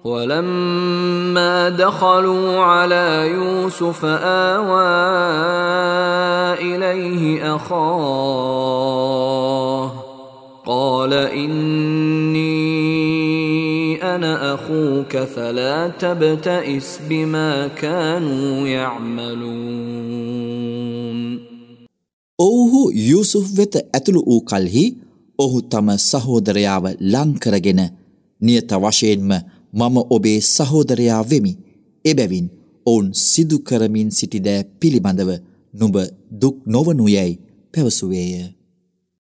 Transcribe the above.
ولما دخلوا على يوسف آوى إليه أخاه قال إني أنا أخوك فلا تبتئس بما كانوا يعملون. ඔව්හු යූසුෆ් වෙත ඇතුළු වූ කලෙහි ඔහු තම සහෝදරයාව ලං කරගෙන නියත වශයෙන්ම මම ඔබේ සහෝදරයා වෙමි. එබැවින් ඔවුන් සිදු කරමින් සිටි දෑ පිළිබඳව නුඹ දුක් නොවනු යැයි පැවසුවේය.